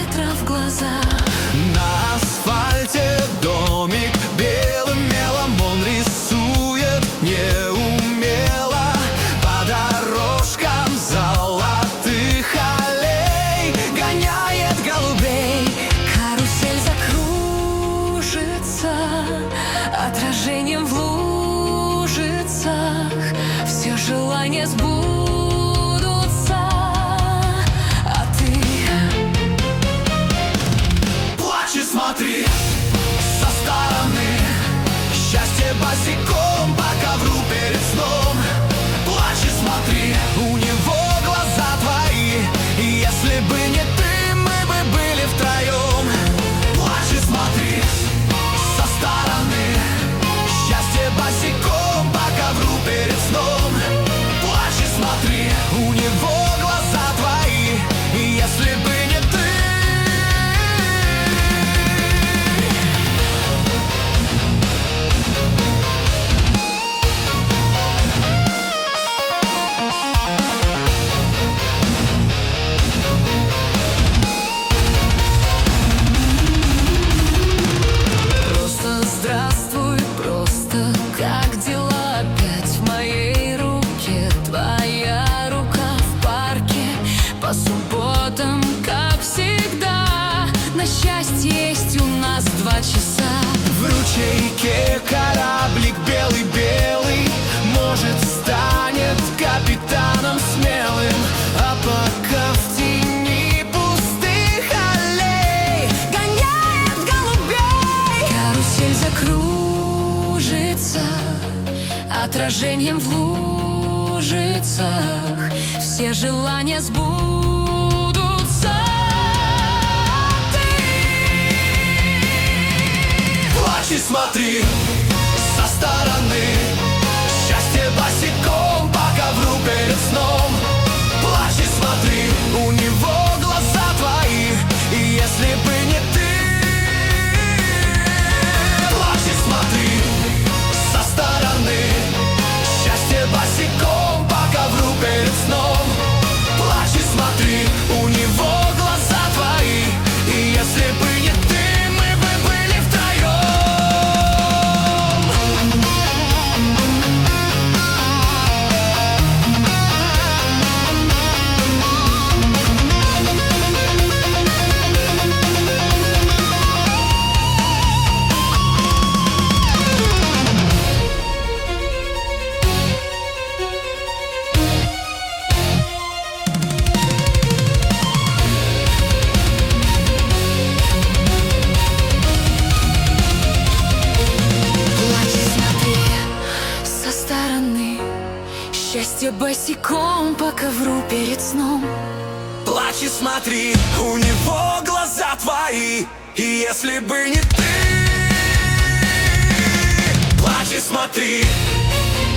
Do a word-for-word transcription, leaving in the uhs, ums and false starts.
завтра в глаза. На асфальте домик белым мелом он рисует неумело. По дорожкам золотых аллей гоняет голубей. Карусель закружится отражением в лужицах. Все желания сбудутся, а ты плачь и смотри со стороны. Счастье босиком по ковру перед сном. Плачь и смотри, у него глаза твои. И если бы не ты, мы бы были втроем. Плачь и смотри со стороны. Счастье босиком по ковру перед сном. Плачь и смотри, у него глаза твои. И если бы не ты. просто здравствуй, просто как дела? Опять в моей руке твоя рука в парке. По субботам, как всегда, на счастье есть у нас два часа. В ручейке кораблик белый-белый, может, станет капитаном смелым. А пока в тени пустых аллей Гоняет голубей. Карусель закружится отражением в лужицах. Все желания сбудутся, а ты плачь и смотри со стороны. Счастье босиком по ковру перед сном. Плачь и смотри, у него глаза твои. И если бы не ты. Плачь и смотри со стороны. Счастье босиком по ковру перед сном. Плачь и смотри, у него глаза твои. И если бы не ты, мы бы были втроем. плачь и смотри со стороны. Счастье босиком по ковру перед сном. Плачь и смотри, у него глаза твои. И если бы не ты. Плачь и смотри